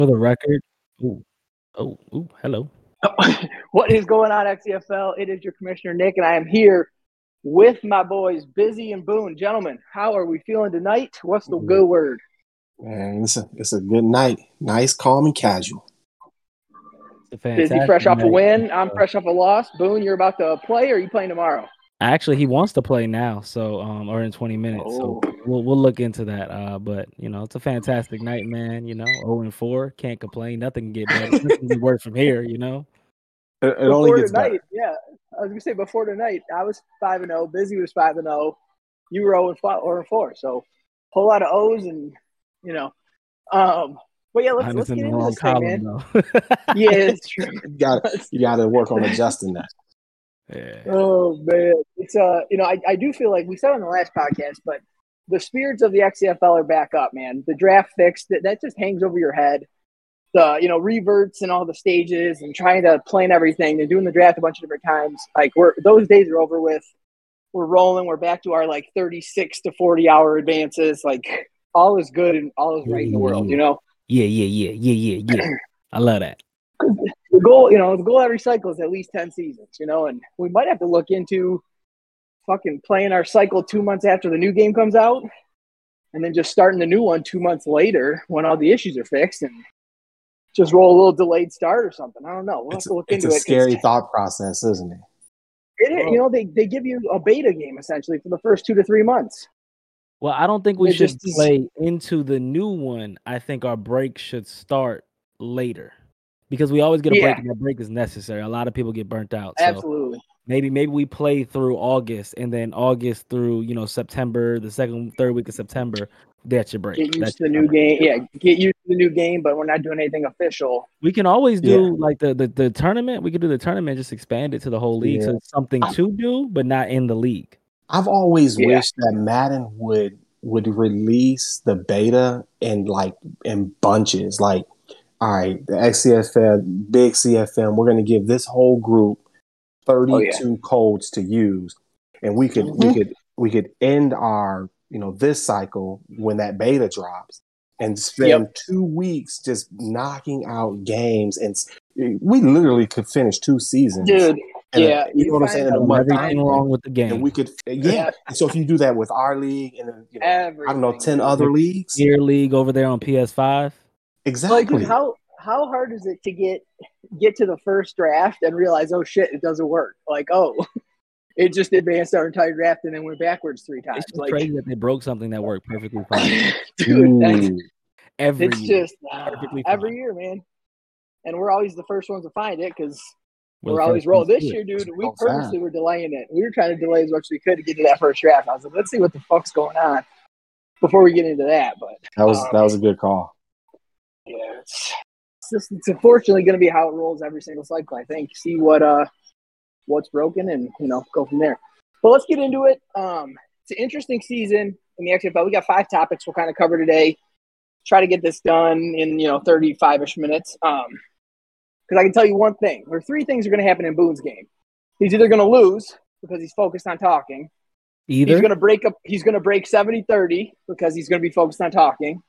For the record, hello. What is going on, XCFL? It is your commissioner, Nick, and I am here with my boys, Busy and Boone. Gentlemen, how are we feeling tonight? What's the good word? Man, it's a good night. Nice, calm, and casual. Busy fresh off a win. I'm fresh off a loss. Boone, you're about to play, or are you playing tomorrow? Actually, he wants to play now, so or in 20 minutes. So we'll look into that. But it's a fantastic night, man. 0-4, can't complain. Nothing can get better. Nothing can get worse from here. It only gets tonight, better. Yeah, I was gonna say before tonight, I was 5-0. Busy was 5-0. You were 0-4. So whole lot of O's, and But yeah, let's get into this thing, man. Yeah, it's true. You gotta work on adjusting that. Yeah. Oh man, it's I do feel like we said on the last podcast, but the spirits of the XCFL are back up, man. The draft fixed that just hangs over your head. The reverts and all the stages and trying to plan everything and doing the draft a bunch of different times. Like those days are over with. We're rolling. We're back to our 36 to 40 hour advances. Like all is good and all is right in the world. Yeah. I love that. The goal every cycle is at least 10 seasons, and we might have to look into fucking playing our cycle 2 months after the new game comes out and then just starting the new one 2 months later when all the issues are fixed and just roll a little delayed start or something. I don't know. We'll have to look into it. It's a scary thought process, isn't it? It is. They give you a beta game essentially for the first 2 to 3 months. Well, I don't think we should play into the new one. I think our break should start later. Because we always get a break, and that break is necessary. A lot of people get burnt out. So absolutely. Maybe we play through August, and then August through September, the third week of September. That's your break. Get used to the new game. Yeah, get used to the new game, but we're not doing anything official. We can always do the tournament. We could do the tournament, just expand it to the whole league, so it's something to do, but not in the league. I've always wished that Madden would release the beta in bunches, like. All right, the XCFL, big CFM, we're going to give this whole group 32 codes to use, and we could end our this cycle when that beta drops, and spend 2 weeks just knocking out games, and we literally could finish 2 seasons, dude. You know what I'm saying? In a month, everything wrong with the game, and we could, And so if you do that with our league and I don't know 10 other leagues, Gear League over there on PS5. Exactly. How hard is it to get to the first draft and realize, oh shit, it doesn't work? It just advanced our entire draft and then went backwards 3 times. It's crazy that they broke something that worked perfectly fine. Dude, every year, man. And we're always the first ones to find it because we're always rolling. This year, dude, we purposely were delaying it. We were trying to delay as much as we could to get to that first draft. I was like, let's see what the fuck's going on before we get into that. But that was a good call. Yeah, it's unfortunately going to be how it rolls every single cycle. I think see what's broken and go from there. But let's get into it. It's an interesting season in the XFL. We got 5 topics we'll kind of cover today. Try to get this done in 35ish minutes. Because I can tell you one thing: there are 3 things that are going to happen in Boone's game. He's either going to lose because he's focused on talking. He's going to break 70-30 because he's going to be focused on talking.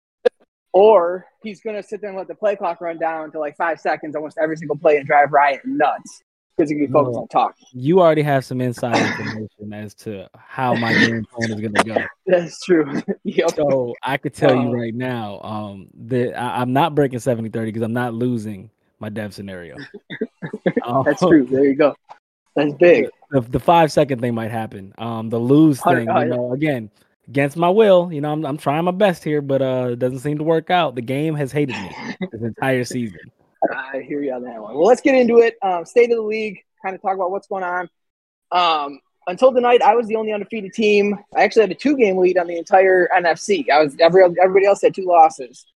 Or he's going to sit there and let the play clock run down to 5 seconds almost every single play and drive Ryan nuts because he's going to be focused on talking. You already have some inside information as to how my game plan is going to go. That's true. Yep. So I could tell you right now that I'm not breaking 70-30 because I'm not losing my dev scenario. That's true. There you go. That's big. The 5-second thing might happen. The lose thing, again, against my will, I'm trying my best here, but it doesn't seem to work out. The game has hated me this entire season. I hear you on that one. Well, let's get into it. State of the league, kind of talk about what's going on. Until tonight, I was the only undefeated team. I actually had a 2-game lead on the entire NFC. Everybody else had 2 losses.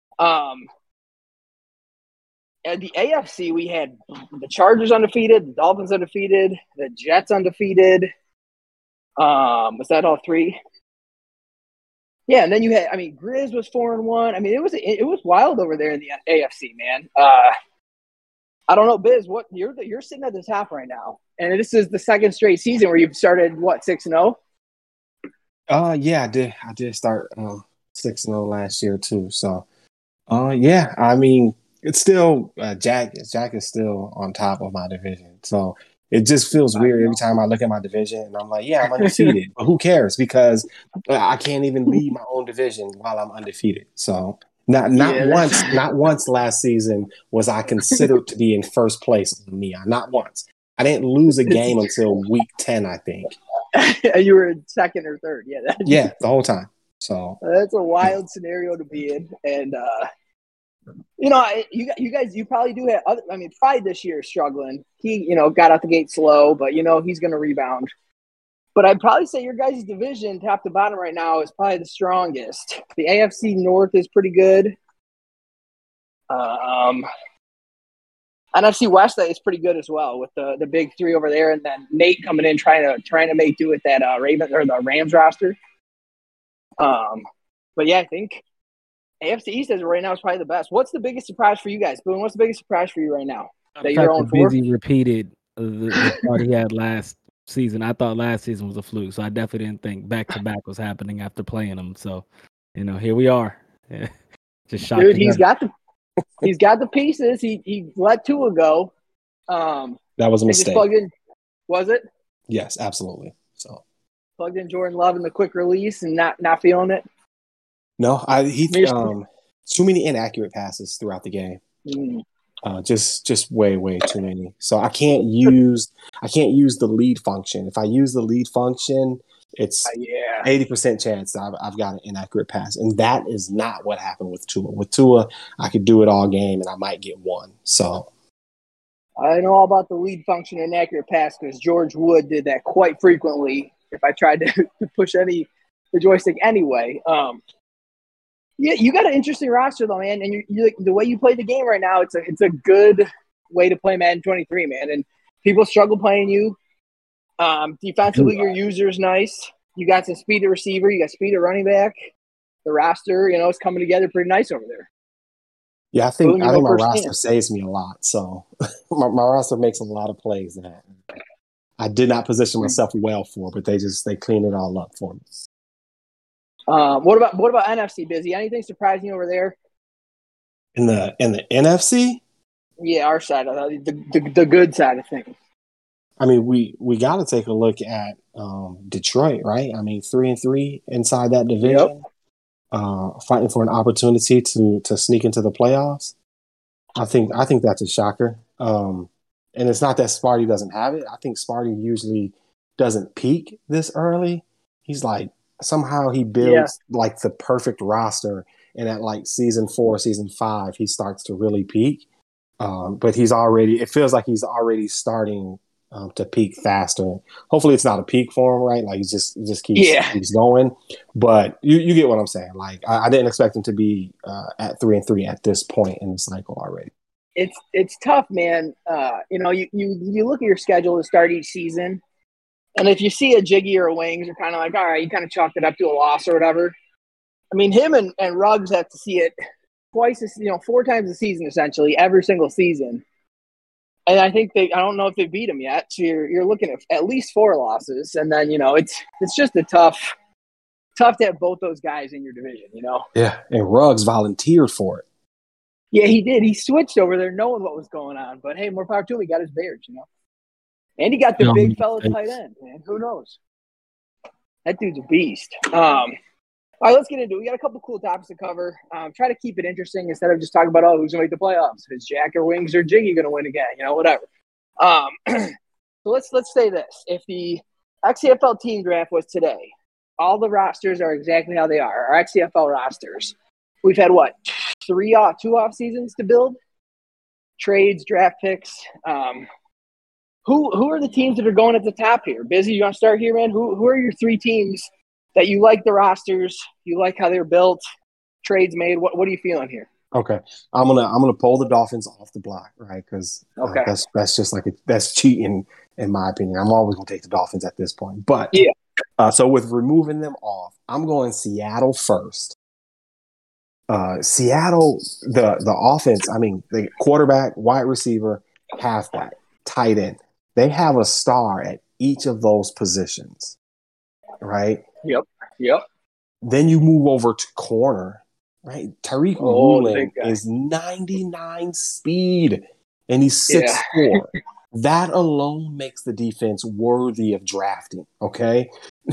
At the AFC, we had the Chargers undefeated, the Dolphins undefeated, the Jets undefeated. Was that all 3? Yeah, and then you had, Grizz was 4-1. It was wild over there in the AFC, man. I don't know, Biz. What you're sitting at the top right now, and this is the second straight season where you've started 6-0. Yeah, I did start 6-0 last year too. So Yeah. I mean, it's still Jack. Jack is still on top of my division, so it just feels weird every time I look at my division and I'm like, yeah, I'm undefeated, but who cares? Because I can't even lead my own division while I'm undefeated. So not once last season was I considered to be in first place on Neon. Not once. I didn't lose a game until week 10, I think. You were in second or third. Yeah. Yeah, the whole time. So that's a wild scenario to be in. And, you know, you guys, you probably do have other, I mean, Pride this year is struggling. He, you know, got out the gate slow, but, you know, he's going to rebound. But I'd probably say your guys' division, top to bottom right now, is probably the strongest. The AFC North is pretty good. NFC West is pretty good as well with the big three over there, and then Nate coming in trying to make do with that Ravens or the Rams roster. But yeah, I think AFC East as right now is probably the best. What's the biggest surprise for you guys, Boone? What's the biggest surprise for you right now? That you're on four? Busy repeated the part he had last season. I thought last season was a fluke, so I definitely didn't think back to back was happening after playing him. So, you know, here we are. Just shocked. Dude, he's got the pieces. He let Tua go. That was a mistake. Plugged in, was it? Yes, absolutely. So plugged in Jordan Love in the quick release and not feeling it. No, he too many inaccurate passes throughout the game. Just way too many. So I can't use the lead function. If I use the lead function, it's 80% chance I've got an inaccurate pass, and that is not what happened with Tua. With Tua, I could do it all game, and I might get one. So I know all about the lead function inaccurate pass because George Wood did that quite frequently. If I tried to push the joystick anyway. Yeah, you got an interesting roster though, man, and you the way you play the game right now, it's a good way to play Madden 23, man. And people struggle playing you. Defensively, your user's nice. You got some speed at receiver. You got speed at running back. The roster, you know, is coming together pretty nice over there. Yeah, I think my roster saves me a lot. So my roster makes a lot of plays that I did not position myself well for, but they clean it all up for me. What about NFC, Busy? Anything surprising over there? In the NFC? Yeah, our side of the good side of things. I mean, we got to take a look at Detroit, right? I mean, 3-3 inside that division, fighting for an opportunity to sneak into the playoffs. I think that's a shocker. And it's not that Sparty doesn't have it. I think Sparty usually doesn't peak this early. He's like somehow he builds like the perfect roster, and at like season 4, season 5, he starts to really peak. But it feels like he's already starting to peak faster. Hopefully it's not a peak for him, right? Like he just keeps going. But you get what I'm saying. Like I didn't expect him to be at 3-3 at this point in the cycle already. It's tough, man. You know, you look at your schedule to start each season, and if you see a Jiggy or a Wings, you're kind of like, all right, you kind of chalked it up to a loss or whatever. I mean, him and Ruggs have to see it twice, 4 times a season, essentially, every single season. And I think I don't know if they beat him yet. So you're looking at least 4 losses. And then, you know, it's just tough to have both those guys in your division, you know? Yeah. And Ruggs volunteered for it. Yeah, he did. He switched over there knowing what was going on. But hey, more power to him. He got his Bears, you know? And he got the big fella tight end, man. Who knows? That dude's a beast. All right, let's get into it. We got a couple cool topics to cover. Try to keep it interesting instead of just talking about, who's going to make the playoffs. Is Jack or Wings or Jiggy going to win again? You know, whatever. So let's say this. If the XCFL team draft was today, all the rosters are exactly how they are. Our XCFL rosters. We've had, 2 off seasons to build? Trades, draft picks. Who are the teams that are going at the top here? Busy, you want to start here, man? Who are your 3 teams that you like the rosters, you like how they're built, trades made? What are you feeling here? Okay, I'm gonna pull the Dolphins off the block, right? Because that's just like that's cheating in my opinion. I'm always gonna take the Dolphins at this point, but so with removing them off, I'm going Seattle first. Seattle, the offense. I mean, the quarterback, wide receiver, halfback, tight end. They have a star at each of those positions, right? Yep. Then you move over to corner, right? Tariq the Woolen big guy. is 99 speed, and he's 6'4". Yeah. That alone makes the defense worthy of drafting. Okay,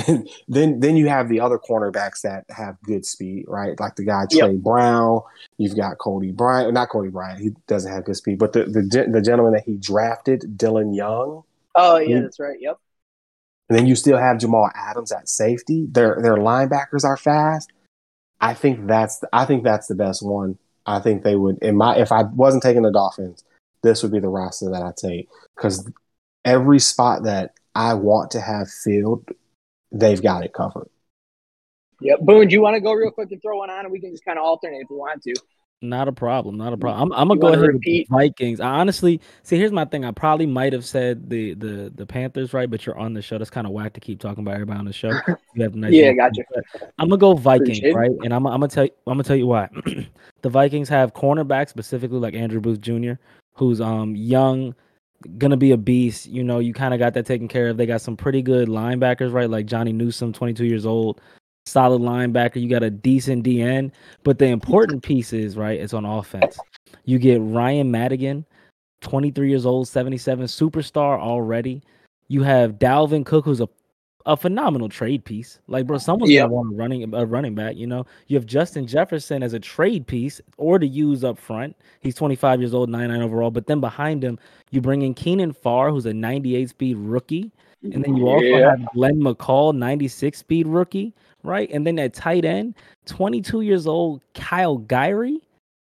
then you have the other cornerbacks that have good speed, right? Like the guy Trey Brown. You've got Cody Bryant, not Cody Bryant. He doesn't have good speed, but the gentleman that he drafted, Dylan Young. Oh yeah, that's right. Yep. And then you still have Jamal Adams at safety. Their linebackers are fast. I think that's the best one. I think they would if I wasn't taking the Dolphins, this would be the roster that I take, because every spot that I want to have filled, they've got it covered. Yep. Boone, do you want to go real quick and throw one on, and we can just kind of alternate if we want to? Not a problem. I'm gonna go ahead with the Vikings. I honestly see. Here's my thing. I probably might have said the Panthers, right? But you're on the show. That's kind of whack to keep talking about everybody on the show. You have nice. Yeah, gotcha. I'm gonna go Vikings, right? And I'm gonna tell you why. The Vikings have cornerbacks, specifically like Andrew Booth Jr., who's young, gonna be a beast. You know, you kind of got that taken care of. They got some pretty good linebackers, right? Like Johnny Newsome, 22 years old. Solid linebacker. You got a decent DN, but the important piece is, right, it's on offense. You get Ryan Madigan, 23 years old, 77, superstar already. You have Dalvin Cook, who's a phenomenal trade piece. Like, bro, someone's gonna want a running back. You know, you have Justin Jefferson as a trade piece or to use up front. He's 25 years old, 99 overall. But then behind him, you bring in Keenan Farr, who's a 98 speed rookie, and then you also have Glenn McCall, 96 speed rookie. Right, and then at tight end, 22 years old, Kyle Guyry,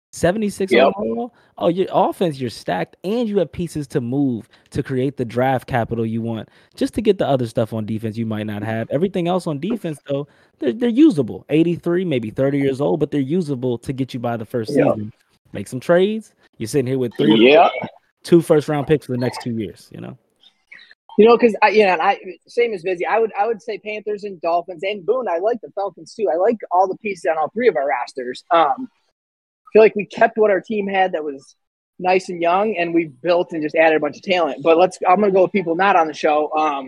76 overall. Oh, your offense, you're stacked, and you have pieces to move to create the draft capital you want, just to get the other stuff on defense you might not have. Everything else on defense, though, they're usable. 83, maybe 30 years old, but they're usable to get you by the first season. Make some trades. You're sitting here with 2 first-round picks for the next 2 years. You know. You know, because same as Vizzy. I would say Panthers and Dolphins and Boone. I like the Falcons too. I like all the pieces on all three of our rosters. I feel like we kept what our team had that was nice and young, and we built and just added a bunch of talent. But I'm gonna go with people not on the show.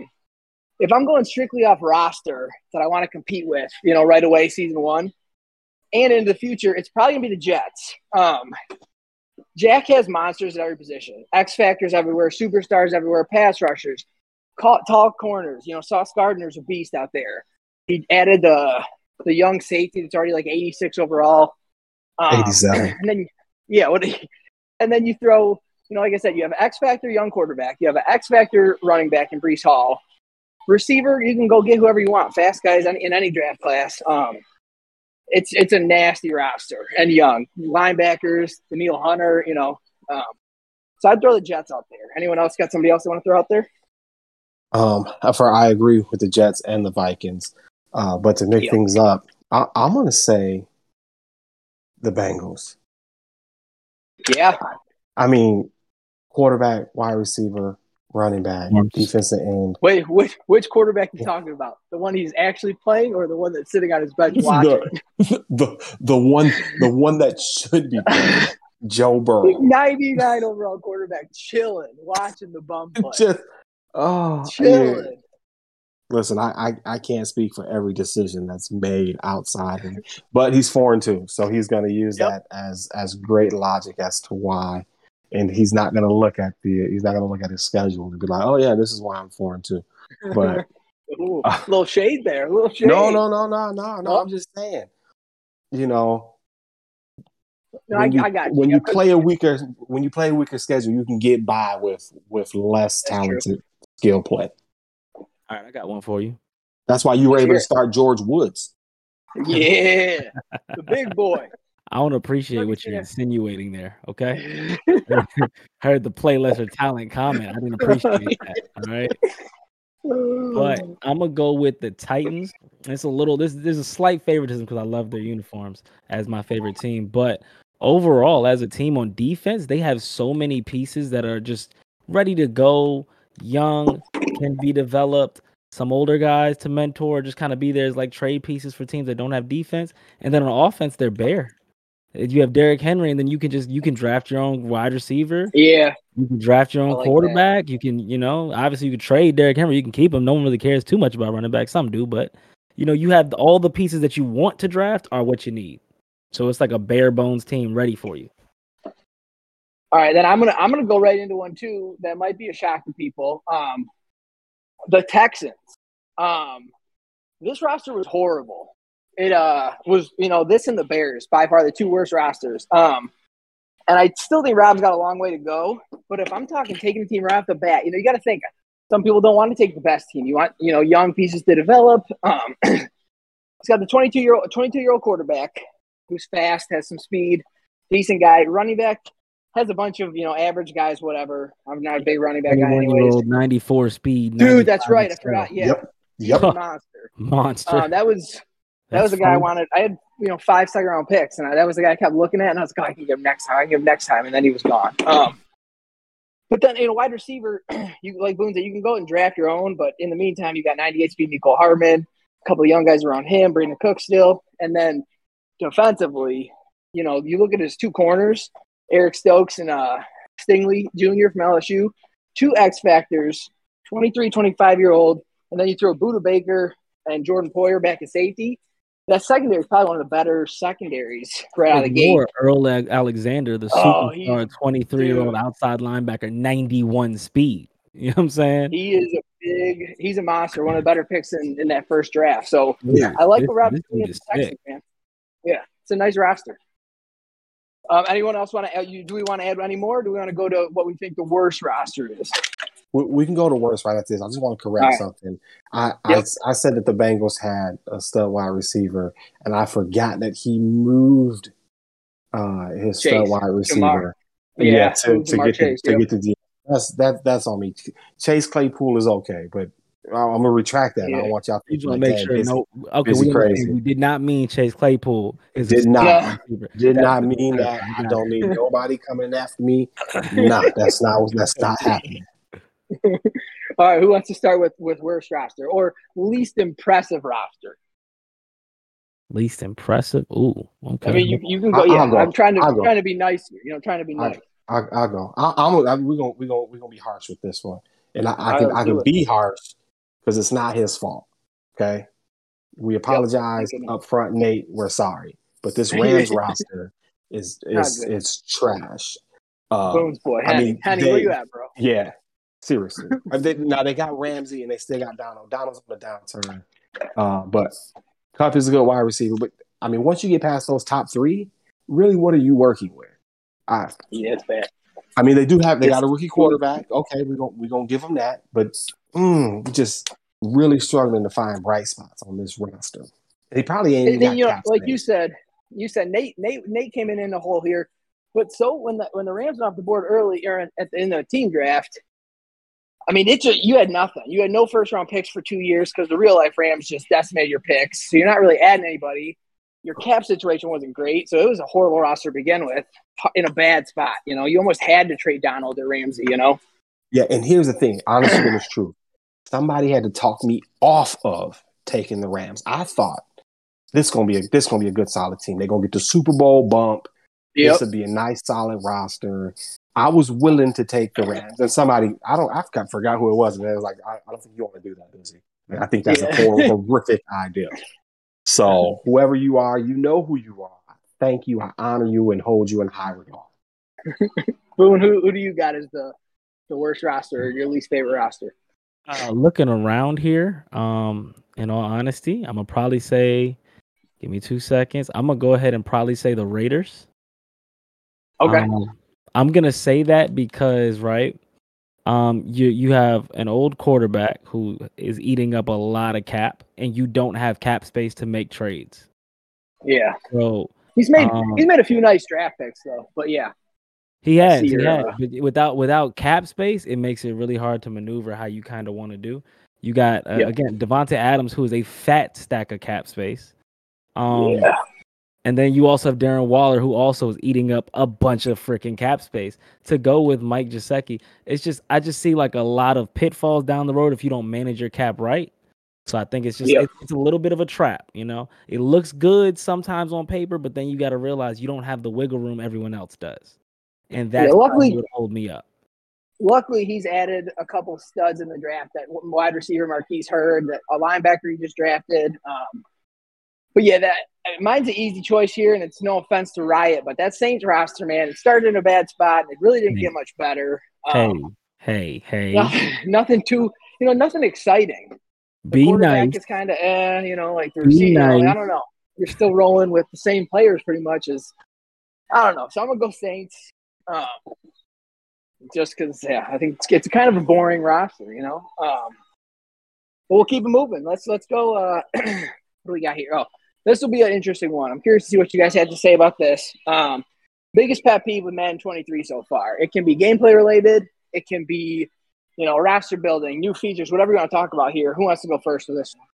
If I'm going strictly off roster that I want to compete with, you know, right away, season 1 and into the future, it's probably gonna be the Jets. Jack has monsters at every position, X factors everywhere, superstars everywhere, pass rushers, tall corners. You know, Sauce Gardner's a beast out there. He added the young safety that's already like 86 overall. 87. And then and then you throw, you know, like I said, you have an X factor young quarterback, you have an X factor running back in Breece Hall. Receiver, you can go get whoever you want, fast guys in any draft class. It's a nasty roster and young linebackers, Daniil Hunter, you know. So I'd throw the Jets out there. Anyone else got somebody else they want to throw out there? I agree with the Jets and the Vikings, but to make things up, I'm going to say the Bengals. Yeah, I mean, quarterback, wide receiver, running back, defensive end. Wait, which quarterback are you talking about? The one he's actually playing, or the one that's sitting on his bench watching? The one that should be playing, Joe Burrow. 99 overall quarterback, chilling, watching the bum play. Chilling. Yeah. Listen, I can't speak for every decision that's made outside him, but he's 4-2, so he's going to use that as great logic as to why. And he's not going to look at his schedule and be like, "Oh yeah, this is why I'm 4-2." But a little shade there, a little shade. No. I'm just saying, you know, I got you. When you play a weaker schedule, you can get by with less talented skill play. All right, I got one for you. That's why you were able to start George Woods. Yeah, the big boy. I don't appreciate what you're insinuating there, okay? Heard the play lesser talent comment. I didn't appreciate that, all right? But I'm going to go with the Titans. There's a slight favoritism because I love their uniforms as my favorite team. But overall, as a team on defense, they have so many pieces that are just ready to go, young, can be developed. Some older guys to mentor, just kind of be there as like trade pieces for teams that don't have defense. And then on offense, they're bare. You have Derrick Henry, and then you can draft your own wide receiver. Yeah. You can draft your own quarterback. That. You can, obviously you can trade Derrick Henry. You can keep him. No one really cares too much about running back. Some do, but you have all the pieces that you want to draft are what you need. So it's like a bare bones team ready for you. All right, then I'm gonna go right into one too that might be a shock to people. The Texans. This roster was horrible. It was, this and the Bears, by far the two worst rosters. And I still think Rob's got a long way to go. But if I'm talking taking the team right off the bat, you got to think some people don't want to take the best team. You want, young pieces to develop. It's got the 22-year-old quarterback who's fast, has some speed, decent guy. Running back has a bunch of, average guys, whatever. I'm not a big running back guy anyways. 94 speed. Dude, that's right. I forgot. Yeah. Yep. Monster. That was the guy I wanted. I had, 5 second-round picks, and that was the guy I kept looking at, and I was like, I can give him next time, and then he was gone. But then, wide receiver, you like Boone said, you can go and draft your own, but in the meantime, you got 98 speed Nicole Hardman, a couple of young guys around him, Brandon Cook still, and then defensively, you look at his two corners, Eric Stokes and Stingley Jr. from LSU, two X factors, 23, 25-year-old, and then you throw Buda Baker and Jordan Poyer back at safety. That secondary is probably one of the better secondaries right out of the gate. Earl Alexander, the superstar 23-year-old outside linebacker, 91 speed. You know what I'm saying? He's a monster, one of the better picks in that first draft. So I like what Rob's doing at the Texans, man. Yeah, it's a nice roster. Anyone else want to? Do we want to add any more? Or do we want to go to what we think the worst roster is? We can go to worst right after this. I just want to correct something. I said that the Bengals had a stud wide receiver, and I forgot that he moved his stud wide receiver. To get the deal. That's on me. Chase Claypool is okay, but I'm gonna retract that. I don't want y'all to make sure. We did not mean Chase Claypool. Did not mean that. I don't need nobody coming after me. That's not happening. All right, who wants to start with worst roster or least impressive roster? Least impressive. Ooh, okay. I mean, you can go. Go. I'm trying to be nice here. Trying to be nice. I'll go. We're gonna be harsh with this one, and I can be harsh because it's not his fault. Okay, we apologize up front, Nate. We're sorry, but this Rams roster is trash. Boone's boy, Henny, where you at, bro? Yeah. Seriously. They got Ramsey and they still got Donald. Donald's on the downturn. But Kupp is a good wide receiver. But, I mean, once you get past those top three, really, what are you working with? It's bad. I mean, they got a rookie quarterback. Okay, we're gonna give them that. But just really struggling to find bright spots on this roster. He probably ain't even got cap space. you said Nate came in the hole here. But so when the Rams went off the board early or in the team draft, I mean, you had nothing. You had no first-round picks for 2 years because the real-life Rams just decimated your picks. So you're not really adding anybody. Your cap situation wasn't great, so it was a horrible roster to begin with in a bad spot. You almost had to trade Donald or Ramsey, Yeah, and here's the thing. Honestly, it's true. Somebody had to talk me off of taking the Rams. I thought this gonna be a good, solid team. They're going to get the Super Bowl bump. Yep. This would be a nice, solid roster. I was willing to take the Rams, and I forgot who it was, and it was like, I don't think you want to do that, does he? I think that's a horrific idea. So whoever you are, you know who you are. Thank you. I honor you and hold you in high regard. Boone, who do you got as the worst roster or your least favorite roster? Looking around here, in all honesty, I'm gonna probably say, give me 2 seconds. I'm gonna go ahead and probably say the Raiders. Okay. I'm gonna say that because you have an old quarterback who is eating up a lot of cap, and you don't have cap space to make trades. Yeah. So he's made a few nice draft picks though, but yeah. He has. But without cap space, it makes it really hard to maneuver how you kind of want to do. You got again Devontae Adams, who is a fat stack of cap space. And then you also have Darren Waller, who also is eating up a bunch of freaking cap space. To go with Mike Gesicki, I just see like a lot of pitfalls down the road if you don't manage your cap right. So I think it's just it's a little bit of a trap. It looks good sometimes on paper, but then you got to realize you don't have the wiggle room everyone else does, and that's what would hold me up. Luckily, he's added a couple studs in the draft. That wide receiver Marquise Hurd, a linebacker he just drafted. But yeah, mine's an easy choice here, and it's no offense to Riot, but that Saints roster, man, it started in a bad spot, and it really didn't get much better. Hey. Nothing too, nothing exciting. The Be quarterback nice. is kind of, like the receiver. Nice. I don't know. You're still rolling with the same players pretty much I don't know. So I'm gonna go Saints, just because. Yeah, I think it's kind of a boring roster, But we'll keep it moving. Let's go. What do we got here? Oh, this will be an interesting one. I'm curious to see what you guys had to say about this. Biggest pet peeve with Madden 23 so far. It can be gameplay related. It can be, roster building, new features, whatever you want to talk about here. Who wants to go first for this one?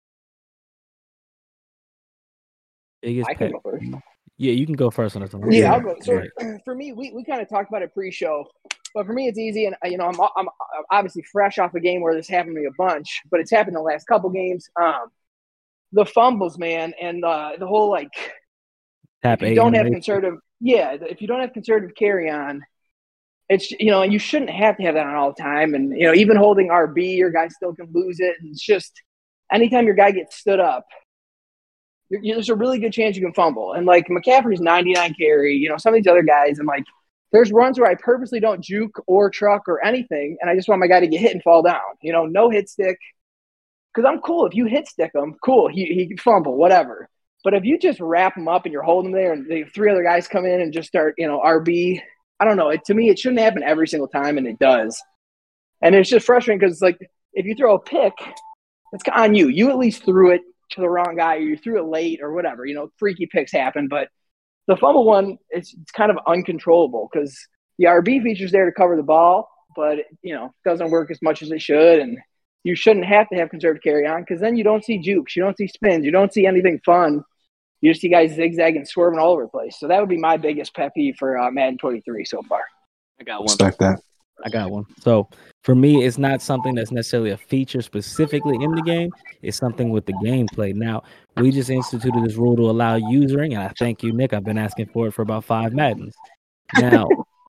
Biggest I can go first. Yeah, you can go first on this one. Yeah, I'll go. So for me, we kind of talked about it pre-show, but for me, it's easy. And, I'm obviously fresh off a game where this happened to me a bunch, but it's happened the last couple games. The fumbles, man, and the whole, if you don't have conservative carry on, it's, and you shouldn't have to have that on all the time. And, even holding RB, your guy still can lose it. And it's just anytime your guy gets stood up, there's a really good chance you can fumble. And, McCaffrey's 99 carry, some of these other guys, and, there's runs where I purposely don't juke or truck or anything, and I just want my guy to get hit and fall down. No hit stick. Because I'm cool. If you hit stick him, cool. He can fumble, whatever. But if you just wrap him up and you're holding him there and the three other guys come in and just start, RB, I don't know. To me, it shouldn't happen every single time, and it does. And it's just frustrating because, if you throw a pick, it's on you. You at least threw it to the wrong guy, or you threw it late or whatever. Freaky picks happen. But the fumble one, it's kind of uncontrollable because the RB feature's there to cover the ball, but, it doesn't work as much as it should. And you shouldn't have to have conservative carry on because then you don't see jukes. You don't see spins. You don't see anything fun. You just see guys zigzagging, swerving all over the place. So that would be my biggest pet peeve for Madden 23 so far. I got one. Respect that. I got one. So for me, it's not something that's necessarily a feature specifically in the game. It's something with the gameplay. Now, we just instituted this rule to allow usering, and I thank you, Nick. I've been asking for it for about 5 Maddens. Now,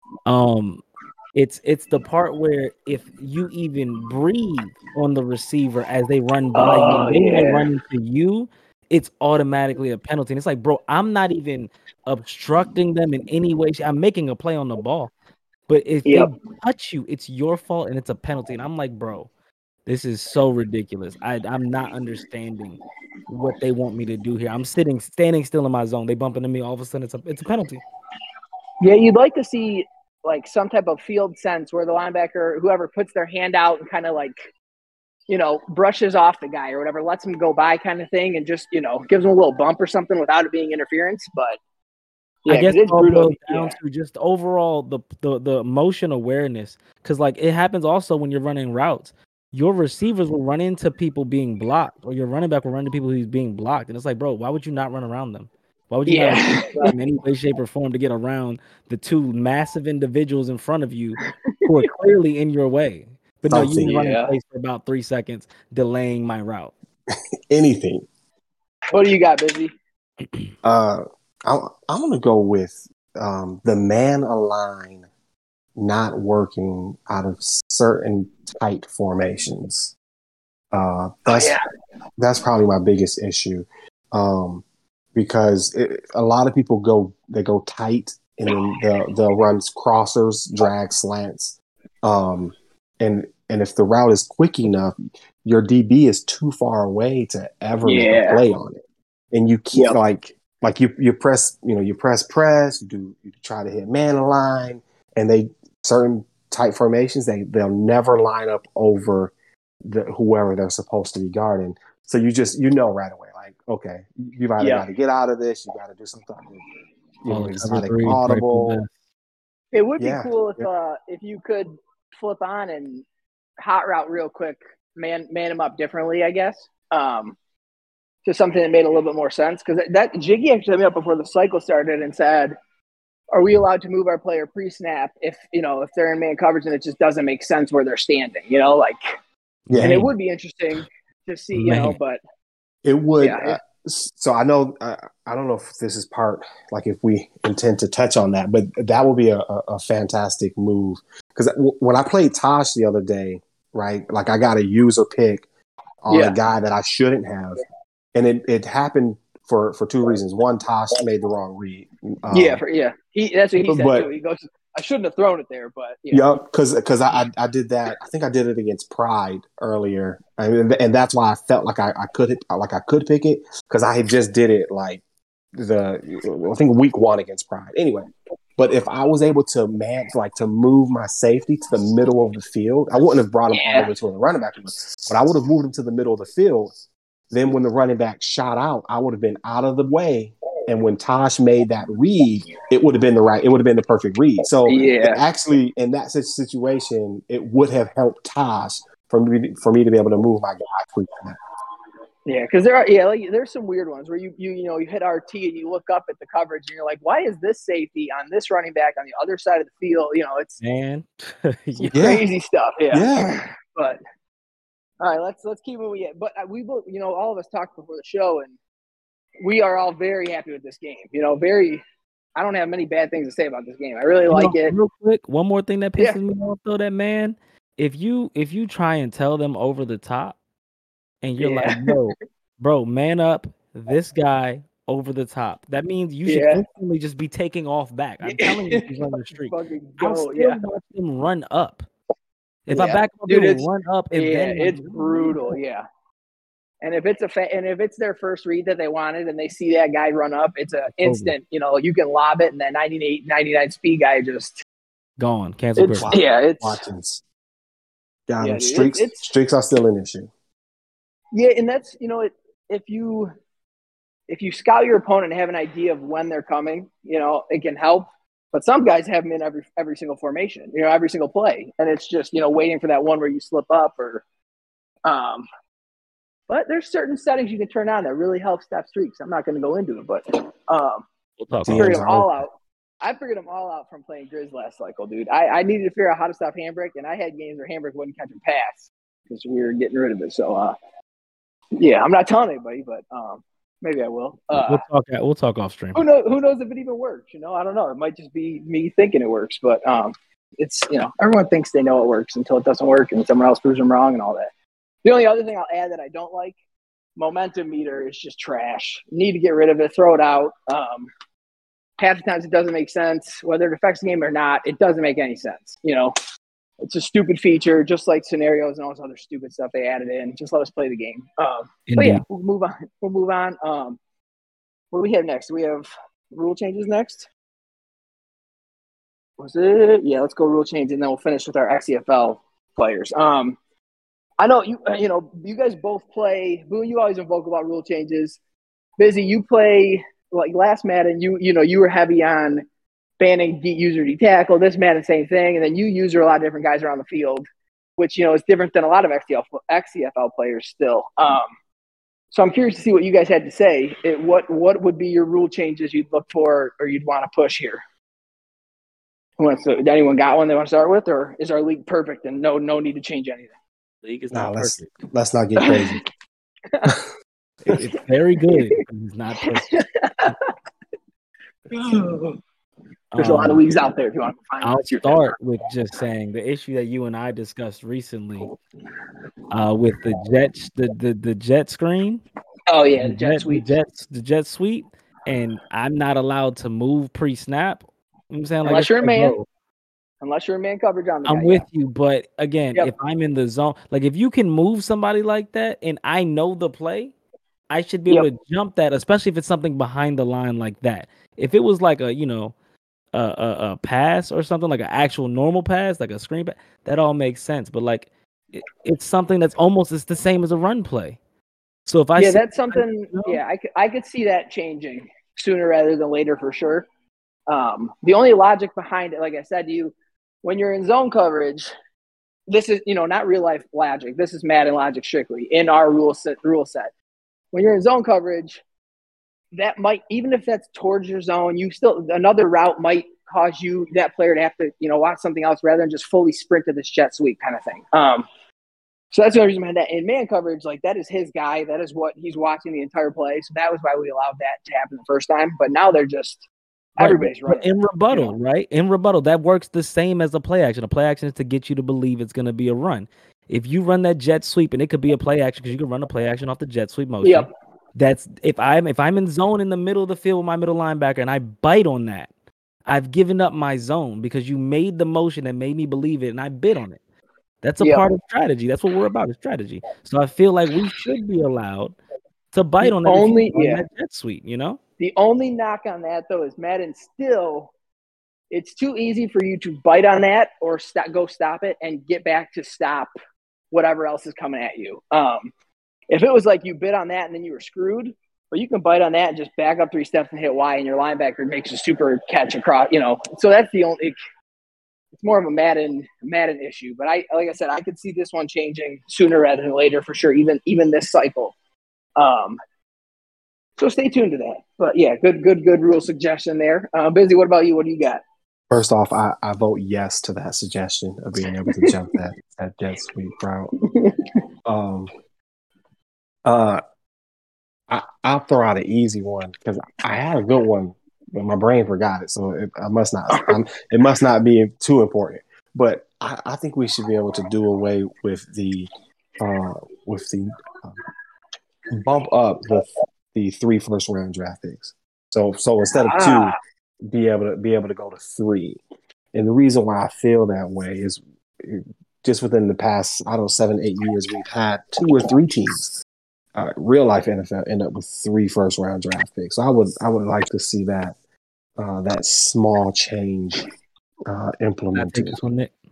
it's the part where if you even breathe on the receiver as they run by you, they run into you, it's automatically a penalty. And it's like, bro, I'm not even obstructing them in any way. I'm making a play on the ball. But if they touch you, it's your fault and it's a penalty. And I'm like, bro, this is so ridiculous. I'm not understanding what they want me to do here. I'm standing still in my zone. They bump into me. All of a sudden, it's a penalty. Yeah, you'd like to see some type of field sense where the linebacker, whoever, puts their hand out and kind of brushes off the guy or whatever, lets him go by kind of thing, and just gives him a little bump or something without it being interference. But yeah, I guess it's all boils down to just overall the motion awareness, because it happens also when you're running routes. Your receivers will run into people being blocked, or your running back will run into people who's being blocked, and it's like, bro, why would you not run around them? Why would you not in any way, shape, or form to get around the two massive individuals in front of you who are clearly in your way? But no, you've been running place for about 3 seconds, delaying my route. Anything. What do you got, Busy? I'm going to go with the man align not working out of certain tight formations. That's probably my biggest issue, because a lot of people go tight, and then they'll run crossers, drag slants, and if the route is quick enough, your DB is too far away to ever make a play on it, and you can't you press you try to hit man align, and certain tight formations they'll never line up over whoever they're supposed to be guarding. So you right away, okay, you've either got to get out of this, you got to do something. Exotic audible. It would be cool if you could flip on and hot route real quick, man him up differently, I guess. To something that made a little bit more sense, because that Jiggy actually hit me up before the cycle started and said, "Are we allowed to move our player pre-snap if they're in man coverage and it just doesn't make sense where they're standing?" And it would be interesting to see, but it would. Yeah, so I know I don't know if this is part, if we intend to touch on that, but that would be a fantastic move, because when I played Tosh the other day, right, I got a user pick on a guy that I shouldn't have. And it happened for two reasons. One, Tosh made the wrong read. That's what he said too. He goes, I shouldn't have thrown it there, but because I did that. I think I did it against Pride earlier, and that's why I felt like I could pick it, because I had just did it like I think week 1 against Pride. Anyway, but if I was able to move my safety to the middle of the field, I wouldn't have brought him all the way to where the running back was, but I would have moved him to the middle of the field. Then when the running back shot out, I would have been out of the way. And when Tosh made that read, it would have been the perfect read. So actually, in that situation, it would have helped Tosh for me to be able to move my guy. Yeah, because there's some weird ones where you hit RT and you look up at the coverage and you're like, why is this safety on this running back on the other side of the field? It's crazy stuff. Yeah. But all right, let's keep moving. But we both, all of us talked before the show, and we are all very happy with this game. I don't have many bad things to say about this game. I really like it. Real quick, one more thing that pisses me off though, that man, if you try and tell them over the top, and you're like, bro, man up, this guy over the top. That means you should instantly just be taking off back. I'm telling you, he's on the street. I'll still watch him run up. If I back up, run up, and then it's brutal. Yeah. And if it's their first read that they wanted and they see that guy run up, it's an instant, you can lob it and that 99 speed guy just gone. Cancel. Watkins. Got him. Streaks are still an issue. Yeah, and that's, if you scout your opponent and have an idea of when they're coming, it can help. But some guys have them in every single formation, every single play. And it's just, waiting for that one where you slip up or but there's certain settings you can turn on that really help stop streaks. I'm not going to go into it, but I figured them all out. I figured them all out from playing Grizz last cycle, dude. I needed to figure out how to stop Hambrick, and I had games where Hambrick wouldn't catch a pass because we were getting rid of it. So, I'm not telling anybody, but maybe I will. We'll talk off stream. Who knows if it even works? I don't know. It might just be me thinking it works, but it's everyone thinks they know it works until it doesn't work, and someone else proves them wrong and all that. The only other thing I'll add that I don't like, momentum meter is just trash. You need to get rid of it, throw it out. Half the times it doesn't make sense. Whether it affects the game or not, it doesn't make any sense. It's a stupid feature, just like scenarios and all this other stupid stuff they added in. Just let us play the game. But we'll move on. What do we have next? We have rule changes next. Was it? Yeah, let's go rule change, and then we'll finish with our XCFL players. I know you guys both play. Boone, you always invoke about rule changes. Busy, you play like last Madden. You were heavy on banning user D-tackle. This Madden, same thing, and then you user a lot of different guys around the field, which is different than a lot of XCFL players still. So I'm curious to see what you guys had to say. What would be your rule changes you'd look for or you'd want to push here? Anyone got one they want to start with, or is our league perfect and no need to change anything? League is not perfect. Let's not get crazy. It's very good. It's not perfect. There's a lot of leagues out there if you want to find. I'll start with just saying the issue that you and I discussed recently with the jet screen. Oh yeah, the jet sweep. The jet sweep, and I'm not allowed to move pre-snap. I'm saying unless you're a man. Unless you're in man coverage on the I'm with you, but again, if I'm in the zone, like if you can move somebody like that and I know the play, I should be able to jump that, especially if it's something behind the line like that. If it was like a pass or something, like an actual normal pass, like a screen pass, that all makes sense. But like it's something that's it's the same as a run play. So if I that's something. I could see that changing sooner rather than later for sure. The only logic behind it, like I said to you, when you're in zone coverage, this is, not real life logic. This is Madden logic strictly in our rule set. When you're in zone coverage, that might, even if that's towards your zone, another route might cause that player to have to, watch something else rather than just fully sprint to this jet sweep kind of thing. So that's the only reason behind that. In man coverage, like that is his guy. That is what he's watching the entire play. So that was why we allowed that to happen the first time. But now they're just everybody's running. In rebuttal, right? In rebuttal, that works the same as a play action. A play action is to get you to believe it's going to be a run. If you run that jet sweep, and it could be a play action because you can run a play action off the jet sweep motion. Yep. That's if I'm in zone in the middle of the field with my middle linebacker and I bite on that, I've given up my zone because you made the motion that made me believe it and I bit on it. That's a Yep. part of strategy. That's what we're about, is strategy. So I feel like we should be allowed to bite on that that jet sweep, you know? The only knock on that, though, is Madden still – it's too easy for you to bite on that or go stop it and get back to stop whatever else is coming at you. If it was like you bit on that and then you were screwed, but you can bite on that and just back up 3 steps and hit Y, and your linebacker makes a super catch across, you know. So that's the only – it's more of a Madden issue. But like I said, I could see this one changing sooner rather than later for sure, even this cycle. So stay tuned to that. But yeah, good rule suggestion there. Busy, what about you? What do you got? First off, I vote yes to that suggestion of being able to jump that jet sweep route. I'll throw out an easy one because I had a good one, but my brain forgot it, so it must not be too important. But I think we should be able to do away with the bump up the 3 first-round draft picks. So instead of 2, be able to go to 3. And the reason why I feel that way is just within the past 7-8 years, we've had 2 or 3 teams, real life NFL, end up with 3 first-round draft picks. So I would like to see that small change implemented. This one, Nick.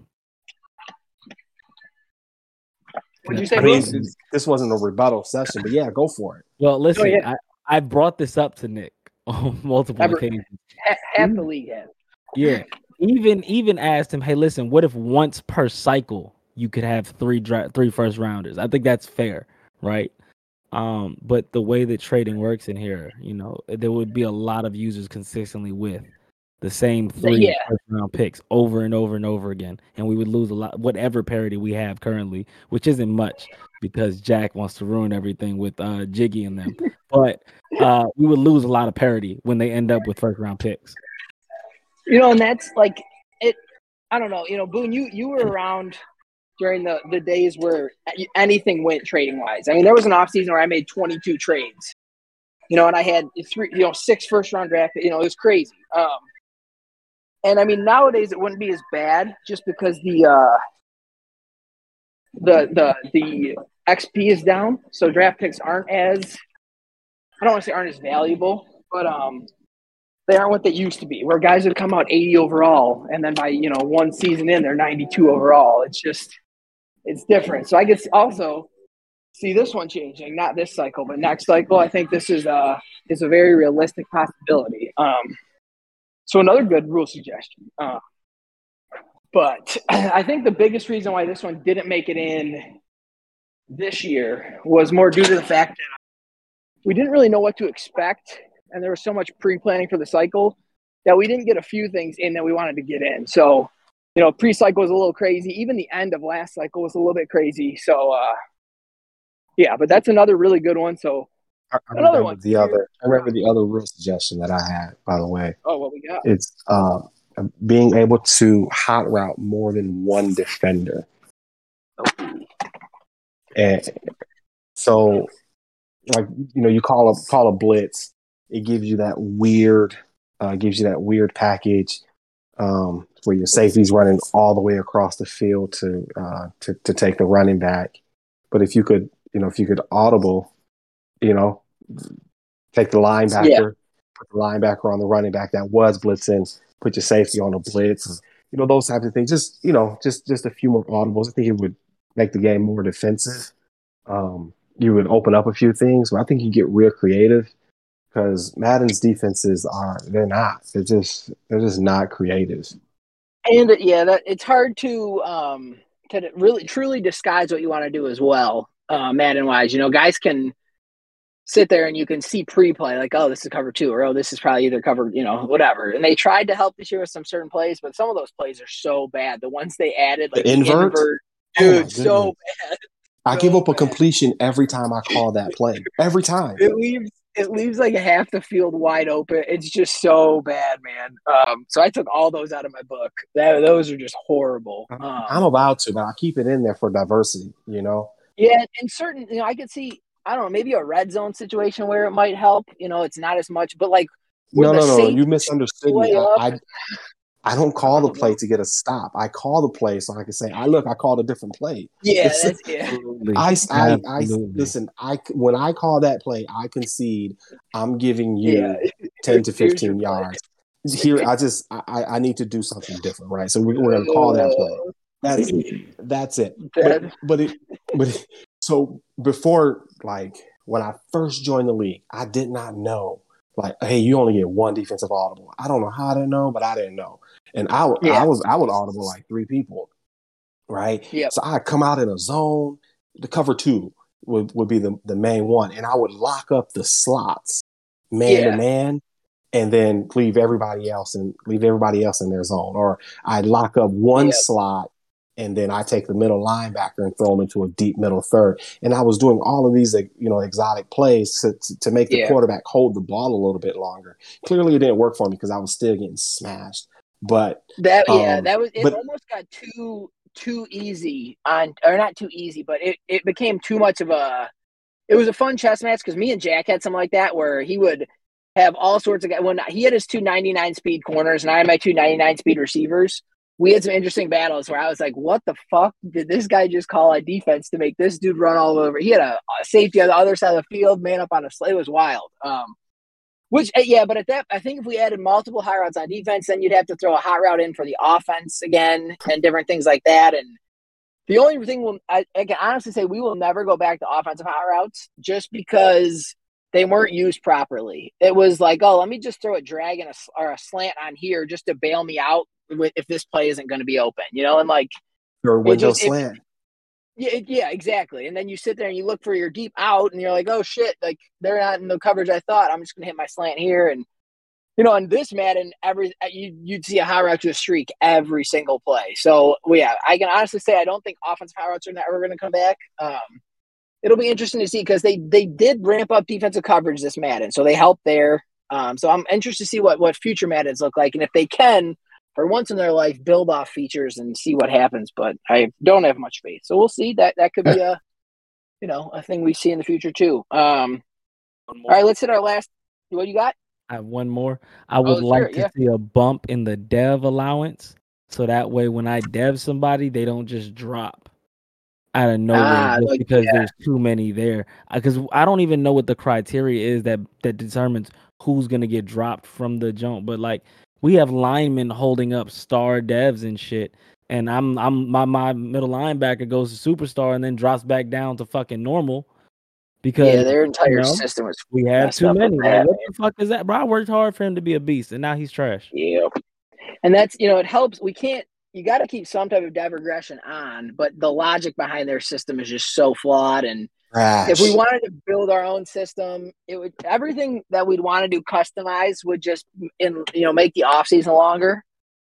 What'd you say? I mean, this wasn't a rebuttal session, but yeah, go for it. Well, listen, I brought this up to Nick on multiple occasions. Half the league has. Yeah, even asked him, hey, listen, what if once per cycle you could have 3 first rounders? I think that's fair, right? But the way that trading works in here, you know, there would be a lot of users consistently with the same 3 first round picks over and over and over again, and we would lose a lot, whatever parity we have currently, which isn't much because Jack wants to ruin everything with Jiggy and them. But we would lose a lot of parity when they end up with first round picks. You know, and that's like it. I don't know. You know, Boone, you were around during the days where anything went trading wise. I mean, there was an offseason where I made 22 trades. You know, and I had 6 first round draft. You know, it was crazy. And I mean, nowadays it wouldn't be as bad just because the XP is down, so draft picks aren't as, I don't want to say aren't as valuable, but they aren't what they used to be. Where guys would come out 80 overall, and then by 1 season in, they're 92 overall. It's different. So I guess also see this one changing, not this cycle, but next cycle. I think this is a very realistic possibility. So another good rule suggestion. But I think the biggest reason why this one didn't make it in this year was more due to the fact that we didn't really know what to expect, and there was so much pre-planning for the cycle that we didn't get a few things in that we wanted to get in. So, pre-cycle was a little crazy. Even the end of last cycle was a little bit crazy. So, yeah, but that's another really good one. So, I remember the other rule suggestion that I had, by the way. Oh, what we got? It's being able to hot route more than one defender. And so, like, you call a blitz, it gives you that weird package where your safety's running all the way across the field to take the running back. But if you could audible, take the linebacker, put the linebacker on the running back that was blitzing, put your safety on a blitz, those types of things. Just a few more audibles. I think it would make the game more defensive. You would open up a few things, but I think you get real creative because Madden's defenses they're just not creative. And it's hard to really truly disguise what you want to do as well, Madden wise. Guys can sit there and you can see pre-play like, oh, this is cover 2, or oh, this is probably either cover, whatever. And they tried to help this year with some certain plays, but some of those plays are so bad. The ones they added, like the invert, dude, so bad. I give up a completion every time I call that play. Every time. It leaves like half the field wide open. It's just so bad, man. So I took all those out of my book. Those are just horrible. I'm about to, but I keep it in there for diversity, Yeah, and certain, I could see I don't know, maybe a red zone situation where it might help. It's not as much, but like No. You misunderstood me. I don't call the play to get a stop. I call the play so I can say, I called a different play. Yeah, Listen, when I call that play, I concede I'm giving you 10 to 15 yards. Here, I need to do something different, right? So we're going to call that play. That's it. So before, like, when I first joined the league, I did not know, like, hey, you only get one defensive audible. I don't know how I didn't know, but I didn't know. And I would audible like 3 people, right? Yep. So I'd come out in a zone. The cover 2 would be the main one, and I would lock up the slots man to man, and then leave everybody else in their zone. Or I'd lock up one slot, and then I take the middle linebacker and throw him into a deep middle third. And I was doing all of these, exotic plays to make the quarterback hold the ball a little bit longer. Clearly, it didn't work for me because I was still getting smashed. But that was it. Almost got too easy or not too easy, but it became too much of a. It was a fun chess match because me and Jack had something like that where he would have all sorts of guys. When he had his 299 speed corners and I had my 299 speed receivers, we had some interesting battles where I was like, what the fuck did this guy just call a defense to make this dude run all over? He had a safety on the other side of the field, man up on a slate. It was wild. But at that, I think if we added multiple hot routes on defense, then you'd have to throw a hot route in for the offense again and different things like that. And the only thing I can honestly say we will never go back to offensive hot routes just because they weren't used properly. It was like, oh, let me just throw a drag or a slant on here just to bail me out if this play isn't going to be open, and like your window slant. Yeah, exactly. And then you sit there and you look for your deep out, and you're like, oh shit, like they're not in the coverage I thought. I'm just gonna hit my slant here, and on this Madden, you'd see a hot route to a streak every single play. So I can honestly say I don't think offensive hot routes are ever going to come back. It'll be interesting to see because they did ramp up defensive coverage this Madden, so they helped there. So I'm interested to see what future Maddens look like, and if they can, for once in their life, build off features and see what happens. But I don't have much faith, so we'll see. That could be a thing we see in the future too. All right, let's hit our last. What you got? I have one more. I would like to see a bump in the dev allowance, so that way when I dev somebody, they don't just drop out of nowhere because there's too many there. Because I don't even know what the criteria is that determines who's gonna get dropped from the jump. But like we have linemen holding up star devs and shit, and my middle linebacker goes to superstar and then drops back down to fucking normal. Because their entire system was. We had too many. Like, what the fuck is that, bro? I worked hard for him to be a beast, and now he's trash. Yeah, and that's it helps. We can't. You got to keep some type of dev regression on, but the logic behind their system is just so flawed. And if we wanted to build our own system, everything that we'd want to do customized would just make the off season longer.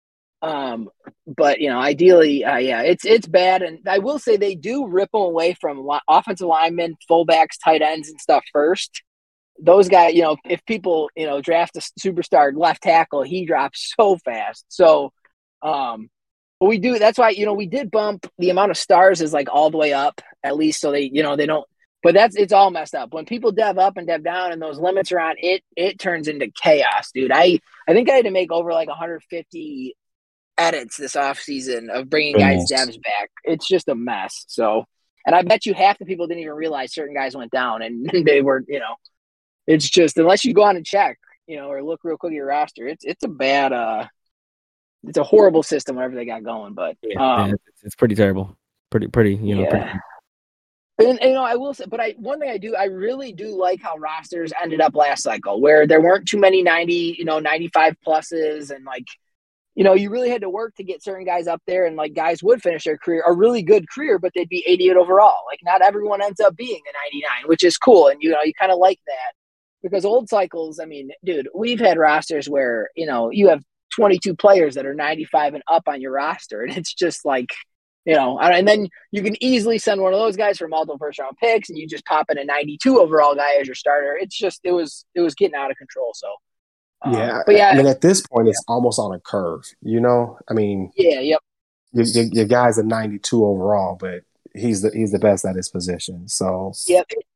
But ideally, it's bad. And I will say they do ripple away from offensive linemen, fullbacks, tight ends, and stuff first. Those guys, if people, draft a superstar left tackle, he drops so fast. So, but we do. That's why we did bump the amount of stars is like all the way up at least, so they they don't. But it's all messed up when people dev up and dev down, and those limits are on. It turns into chaos, dude. I think I had to make over like 150 edits this offseason of bringing guys devs back. It's just a mess. So, and I bet you half the people didn't even realize certain guys went down, and they were, it's just unless you go on and check, or look real quick at your roster, it's a bad, it's a horrible system whatever they got going. But it's pretty terrible. Pretty, pretty. And I will say, but one thing I really do like how rosters ended up last cycle, where there weren't too many 90, 95 pluses, and like. You really had to work to get certain guys up there, and like guys would finish their career, a really good career, but they'd be 88 overall. Like not everyone ends up being a 99, which is cool. And, you kind of like that because old cycles, I mean, dude, we've had rosters where, you have 22 players that are 95 and up on your roster. And it's just like, and then you can easily send one of those guys for multiple first round picks and you just pop in a 92 overall guy as your starter. It's just, it was getting out of control. So. I mean, at this point, it's almost on a curve. I mean, yep. Your guy's a 92 overall, but he's the best at his position. So, yep.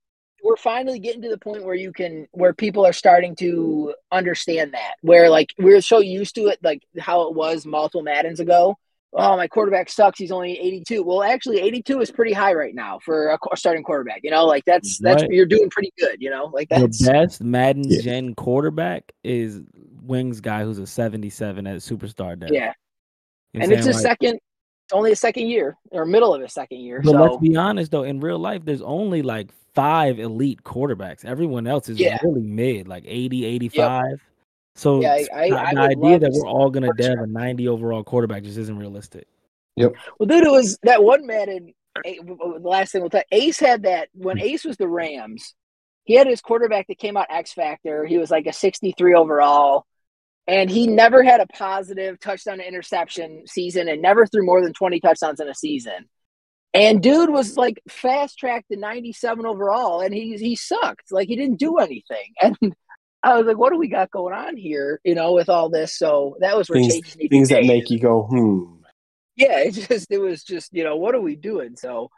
we're finally getting to the point where people are starting to understand that. Where like we're so used to it, like how it was multiple Maddens ago. Oh, my quarterback sucks. He's only 82. Well, actually, 82 is pretty high right now for a starting quarterback. Like that's you're doing pretty good. Like that's the best Madden Gen quarterback is Wings guy who's a 77 at Superstar Dev. Yeah, and it's his second. It's only a second year or middle of his second year. But let's be honest, though, in real life, there's only like 5 elite quarterbacks. Everyone else is really mid, like 80, 85. Yep. So the idea that we're all going to dev a 90 overall quarterback just isn't realistic. Yep. Well, dude, it was that one Madden. The last thing we'll tell Ace had that when Ace was the Rams. He had his quarterback that came out X Factor. He was like a 63 overall. And he never had a positive touchdown to interception season and never threw more than 20 touchdowns in a season. And dude was like fast tracked to 97 overall, and he sucked. Like he didn't do anything. And I was like, what do we got going on here, with all this? So that was where things that make you go, Yeah, it was just, what are we doing? So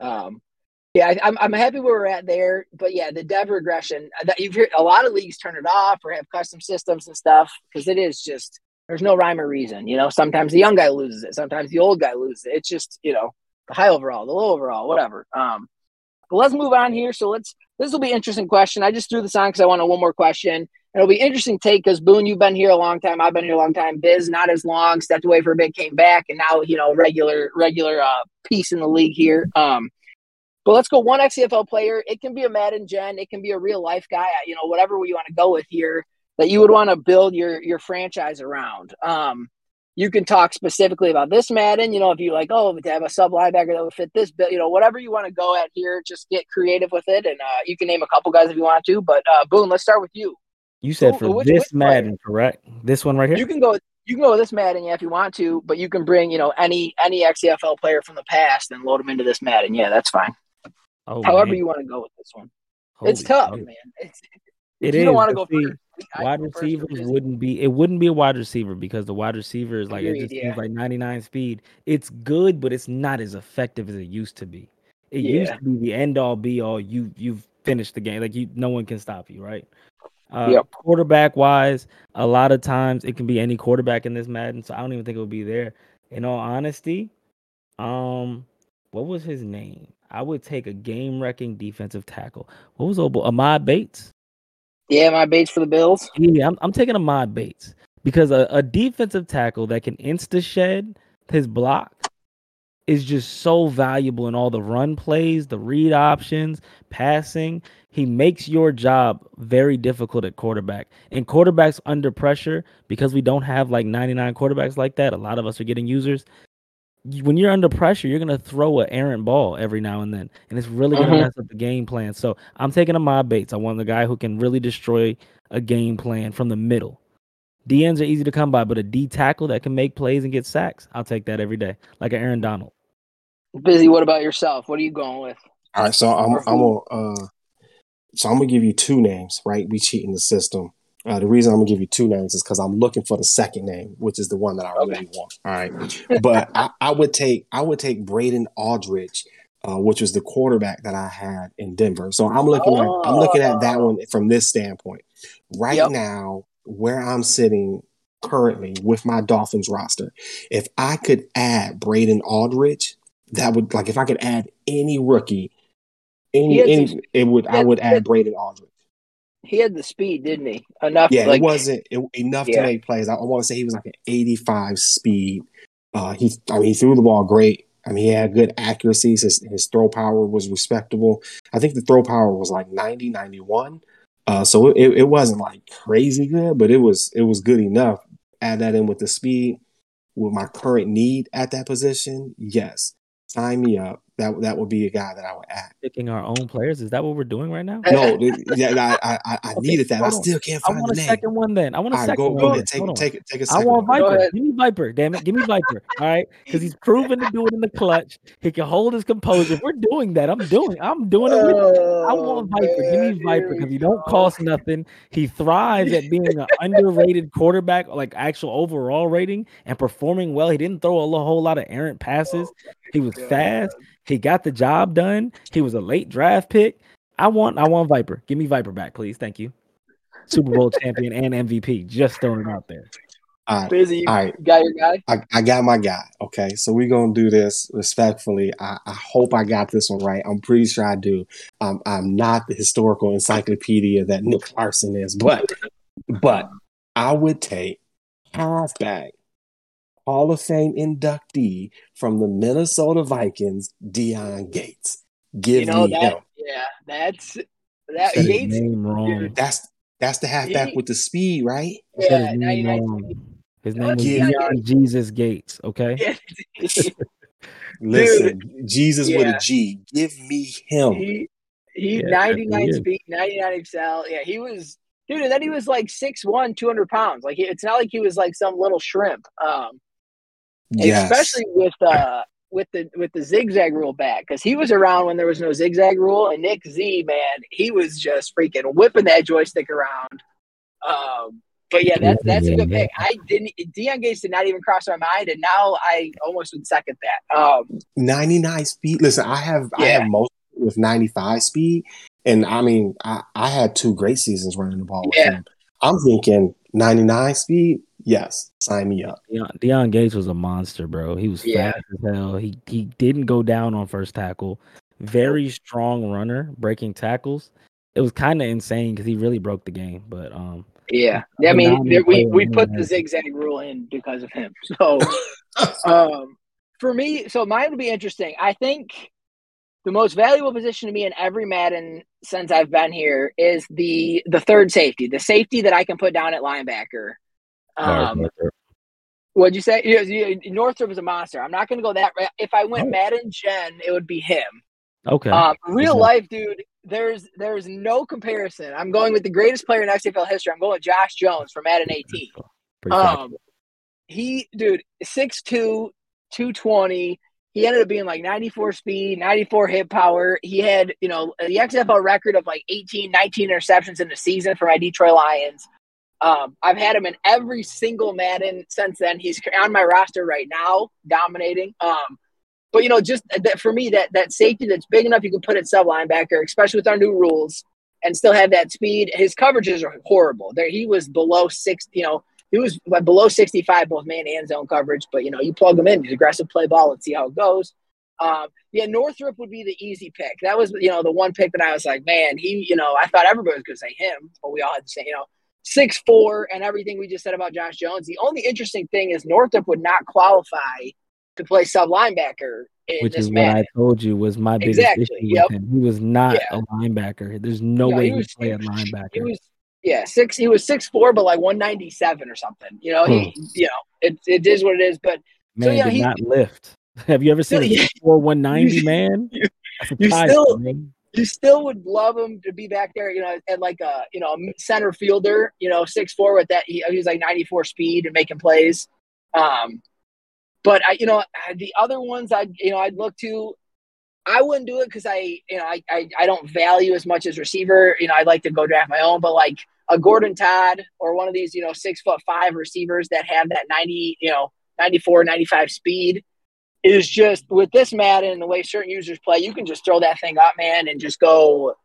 I'm happy where we're at there, but yeah, the dev regression that you've heard a lot of leagues turn it off or have custom systems and stuff because it is just there's no rhyme or reason. Sometimes the young guy loses it, sometimes the old guy loses it. It's just the high overall, the low overall, whatever. But let's move on here. So this will be an interesting question. I just threw this on because I wanted one more question. It'll be interesting take because Boone, you've been here a long time. I've been here a long time. Biz, not as long. Stepped away for a bit, came back, and now regular piece in the league here. But let's go one XFL player. It can be a Madden Gen. It can be a real life guy. Whatever you want to go with here that you would want to build your franchise around. You can talk specifically about this Madden. If you like, to have a sub linebacker that would fit this bill. Whatever you want to go at here, just get creative with it. And you can name a couple guys if you want to. But Boone, let's start with you. You said for this Madden, correct? This one right here. You can go with this Madden, if you want to. But you can bring any XFL player from the past and load them into this Madden. Yeah, that's fine. However you want to go with this one. It's tough, man. It is. You don't want to go first. Wide receivers wouldn't be a wide receiver because the wide receiver is like it just seems like 99 speed. It's good, but it's not as effective as it used to be. It used to be the end all be all. You've finished the game. Like no one can stop you, right? Quarterback wise, a lot of times it can be any quarterback in this Madden, so I don't even think it will be there. In all honesty, what was his name? I would take a game-wrecking defensive tackle. What was Ahmad Bates? Yeah, Ahmad Bates for the Bills. Yeah, I'm taking Ahmad Bates because a defensive tackle that can insta-shed his block is just so valuable in all the run plays, the read options, passing. He makes your job very difficult at quarterback. And quarterbacks under pressure, because we don't have like 99 quarterbacks like that, a lot of us are getting users. When you're under pressure, you're going to throw an errant ball every now and then, and it's really going to mess up the game plan. So I'm taking Ahmad Bates. I want the guy who can really destroy a game plan from the middle. DNs are easy to come by, but a D tackle that can make plays and get sacks, I'll take that every day, like an Aaron Donald. Busy, what about yourself? What are you going with? All right, so I'm gonna give you 2 names, right? We cheating the system. The reason I'm gonna give you 2 names is because I'm looking for the second name, which is the one that I really want. All right, but I would take Braden Aldridge, which was the quarterback that I had in Denver. So I'm looking at that one from this standpoint. Right now, where I'm sitting currently with my Dolphins roster, if I could add Braden Aldridge, that would if I could add any rookie, I would add Braden Aldridge. He had the speed, didn't he? Enough. Yeah, it wasn't enough to make plays. I want to say he was like an 85 speed. He threw the ball great. He had good accuracies. His throw power was respectable. I think the throw power was like 90, 91. So it wasn't like crazy good, but it was good enough. Add that in with the speed, with my current need at that position. Yes, sign me up. That would be a guy that I would add. Picking our own players, is that what we're doing right now? No, I needed that. I still can't find the name. I want a second one then. I want a second one. Go ahead, take a second. I want Viper. Give me Viper, damn it. Give me Viper. All right, because he's proven to do it in the clutch. He can hold his composure. If we're doing that, I'm doing it with you. I want Viper. Give me Viper because he don't cost nothing. He thrives at being an underrated quarterback, like actual overall rating, and performing well. He didn't throw a whole lot of errant passes. He was fast. He got the job done. He was a late draft pick. I want Viper. Give me Viper back, please. Thank you. Super Bowl champion and MVP. Just throwing it out there. All right. Busy, All right. got your guy? I got my guy. Okay. So we're going to do this respectfully. I hope I got this one right. I'm pretty sure I do. I'm not the historical encyclopedia that Nick Larson is, but I would take halfback Hall of Fame inductee from the Minnesota Vikings, Deion Gates. Give me him. Yeah, that's that. Said Gates, his name wrong. That's the halfback with the speed, right? Yeah, his name wrong. His name was Deion Jesus Gates. Okay. Listen, dude, Jesus with a G. Give me him. He 99 speed, 99 excel. Yeah, he was. Dude, and then he was like 6'1", 200 pounds. Like it's not like he was like some little shrimp. Especially with the zigzag rule back, because he was around when there was no zigzag rule, and Nick Z, man, he was just freaking whipping that joystick around. But yeah, that's a good pick. Deion Gates did not even cross my mind, and now I almost would second that. 99 speed. Listen, I have most with 95 speed, and I mean I had 2 great seasons running the ball with him. I'm thinking 99 speed. Yes, sign me up. Deion Gates was a monster, bro. He was fast as hell. He didn't go down on first tackle. Very strong runner, breaking tackles. It was kind of insane because he really broke the game. But I mean, we put the zigzag rule in because of him. So for me, so mine would be interesting. I think the most valuable position to me in every Madden since I've been here is the third safety, the safety that I can put down at linebacker. What'd you say? Northrup is a monster. I'm not going to go that. If I went Madden Gen, it would be him. Okay. Real life, dude. There's no comparison. I'm going with the greatest player in XFL history. I'm going with Josh Jones from Madden 18. He, dude, 6'2", 220. He ended up being like 94 speed, 94 hit power. He had, the XFL record of like 18, 19 interceptions in the season for my Detroit Lions. I've had him in every single Madden since then. He's on my roster right now, dominating. But just for me, that safety that's big enough you can put at sub linebacker, especially with our new rules, and still have that speed. His coverages are horrible. He was below 6. He was below 65 both man and zone coverage. But you plug him in, he's aggressive, play ball, and see how it goes. Northrup would be the easy pick. That was the one pick that I was like, man, I thought everybody was going to say him, but we all had to say 6'4", and everything we just said about Josh Jones. The only interesting thing is Northrup would not qualify to play sub linebacker which is what I told you was my biggest issue with him. He was not a linebacker. There's no way he would play a linebacker. He was 6'4", but like 197 or something. It is what it is. But man, he did not lift. Have you ever seen a 6'4", 190 man? You still would love him to be back there, at like a center fielder, 6'4" with that. He was like 94 speed and making plays. But the other ones I'd look to, I wouldn't do it because I don't value as much as receiver. I'd like to go draft my own, but like a Gordon Todd or one of these, 6'5" receivers that have that 94, 95 speed is just with this Madden and the way certain users play, you can just throw that thing up, man, and just go,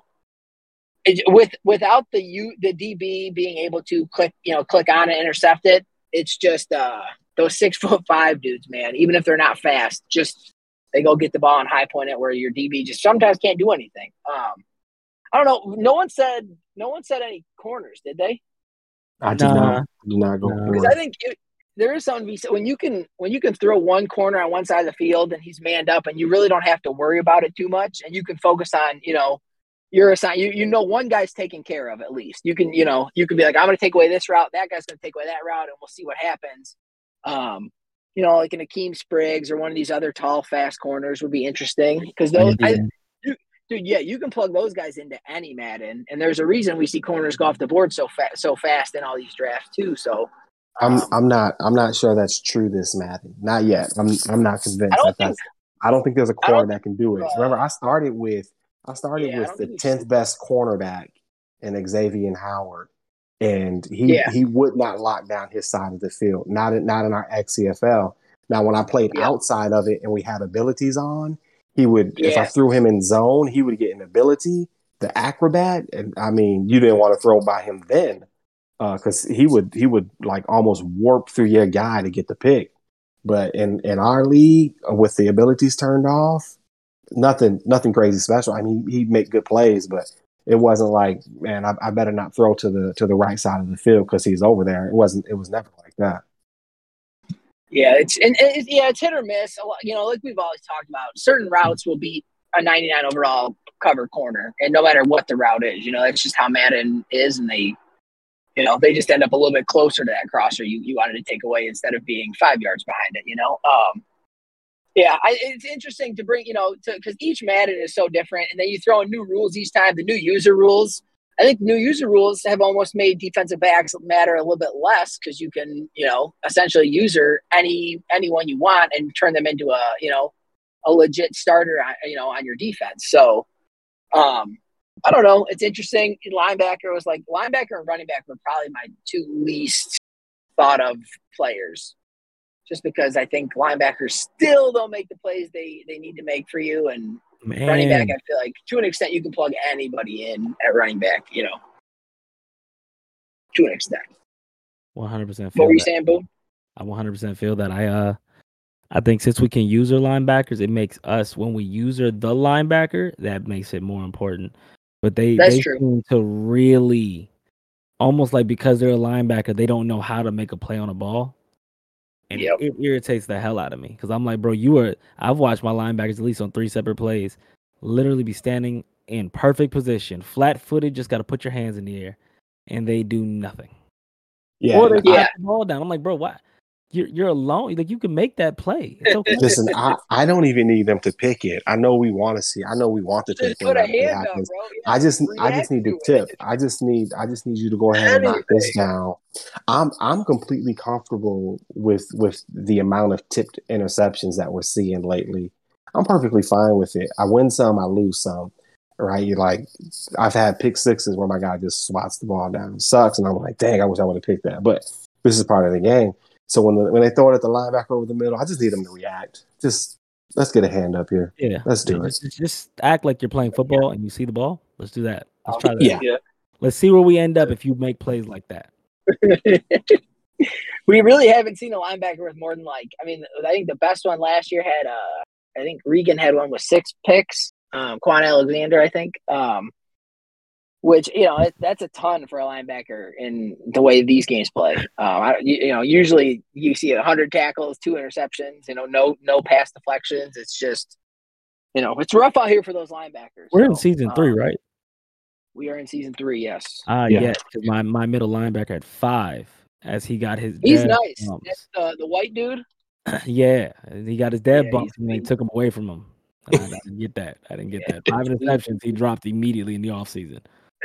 without the DB being able to click on and intercept it. It's just those 6'5" dudes, man, even if they're not fast, just they go get the ball and high point it where your DB just sometimes can't do anything. I don't know. No one said any corners, did they? I did not go because I think there is something to be said when you can throw one corner on one side of the field and he's manned up and you really don't have to worry about it too much and you can focus on you're assigned one guy's taken care of at least. You can be like, I'm going to take away this route, that guy's going to take away that route, and we'll see what happens. Like an Akeem Spriggs or one of these other tall, fast corners would be interesting because those, you can plug those guys into any Madden, and there's a reason we see corners go off the board so fast in all these drafts too. So I'm not sure that's true this Madden. Not yet. I'm not convinced. I don't think there's a corner that can do it. Remember, I started with the 10th best cornerback in Xavier Howard. And he would not lock down his side of the field, not in our XCFL. Now, when I played outside of it and we had abilities on, he would, if I threw him in zone, he would get an ability the acrobat, and I mean, you didn't want to throw by him then because he would like almost warp through your guy to get the pick. But in our league, with the abilities turned off, nothing crazy special. I mean, he'd make good plays, but it wasn't like, man, I better not throw to the right side of the field because he's over there. It was never like that. Yeah, it's hit or miss. You know, like we've always talked about, certain routes will beat a 99 overall cover corner, and no matter what the route is, you know, it's just how Madden is, and they just end up a little bit closer to that crosser you wanted to take away instead of being 5 yards behind it. You know, it's interesting to bring, because each Madden is so different, and then you throw in new rules each time. The new user rules. I think new user rules have almost made defensive backs matter a little bit less because you can, essentially user anyone you want and turn them into a legit starter, on your defense. So, I don't know. It's interesting. Linebacker and running back were probably my two least thought of players, just because I think linebackers still don't make the plays they need to make for you, and running back, I feel like to an extent you can plug anybody in at running back, to an extent. 100%. What were you saying, Boom? I 100% feel that. I think since we can use our linebackers, it makes us, when we use the linebacker, that makes it more important. But they seem to really, almost like because they're a linebacker, they don't know how to make a play on a ball. And it irritates the hell out of me because I'm like, bro, I've watched my linebackers at least on 3 separate plays literally be standing in perfect position, flat-footed, just got to put your hands in the air, and they do nothing. Yeah, or they put the ball down. I'm like, bro, why? You're alone. Like, you can make that play. It's okay. Listen, I don't even need them to pick it. I know we want the pick. Just put a hand up, bro. I just need the tip. I just need you to go ahead and knock this down. I'm completely comfortable with the amount of tipped interceptions that we're seeing lately. I'm perfectly fine with it. I win some, I lose some. Right? I've had pick sixes where my guy just swats the ball down. It sucks, and I'm like, dang, I wish I would have picked that. But this is part of the game. So when they throw it at the linebacker over the middle, I just need them to react. Just let's get a hand up here. Yeah, let's do it. Just act like you're playing football and you see the ball. Let's do that. Let's try that. Yeah. Let's see where we end up if you make plays like that. We really haven't seen a linebacker with more than I think the best one last year had I think Regan had one with 6 picks. Quan Alexander, I think. Which, that's a ton for a linebacker in the way these games play. Usually you see 100 tackles, 2 interceptions, no pass deflections. It's just, it's rough out here for those linebackers. We're in season 3, right? We are in season 3, yes. Yes, because my middle linebacker had 5 as he got his He's nice. Bumps. That's the white dude? Yeah, he got his dad bumps and they took him away from him. I didn't get that. 5 interceptions he dropped immediately in the offseason.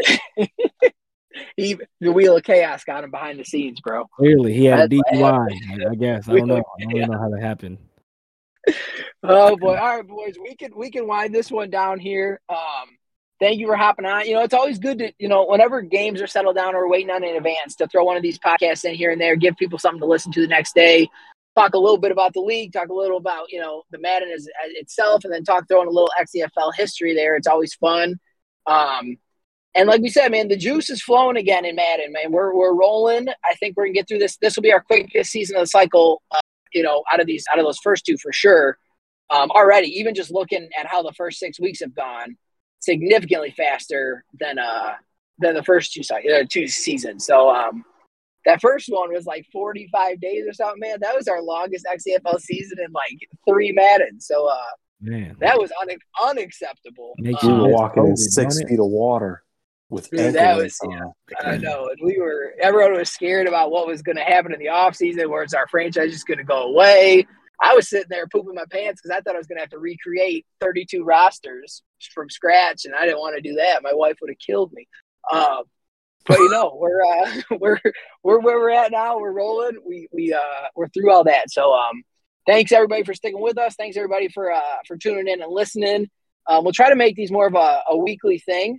The wheel of chaos got him behind the scenes, bro. Clearly, he had a DUI. I guess I don't know. I don't know how that happened. Oh boy! All right, boys, we can wind this one down here. Thank you for hopping on. It's always good to whenever games are settled down or waiting on in advance to throw one of these podcasts in here and there, give people something to listen to the next day. Talk a little bit about the league, talk a little about, the Madden itself, and then throw in a little XCFL history there. It's always fun. And like we said, man, the juice is flowing again in Madden, man. We're rolling. I think we're gonna get through this. This will be our quickest season of the cycle, out of those first 2 for sure. Already, even just looking at how the first 6 weeks have gone, significantly faster than the first 2 seasons. So that first one was like 45 days or something, man. That was our longest XCFL season in like 3 Madden. So man, that was unacceptable. We were walking in 6 feet of water with ankles on. I know. And everyone was scared about what was going to happen in the offseason, where it's our franchise just going to go away. I was sitting there pooping my pants because I thought I was going to have to recreate 32 rosters from scratch, and I didn't want to do that. My wife would have killed me. But we're where we're at now. We're rolling. We're through all that. So thanks everybody for sticking with us. Thanks everybody for tuning in and listening. We'll try to make these more of a weekly thing,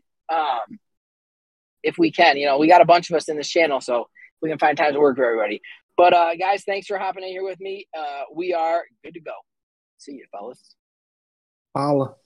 if we can. We got a bunch of us in this channel, so we can find time to work for everybody. But guys, thanks for hopping in here with me. We are good to go. See you, fellas. Holla.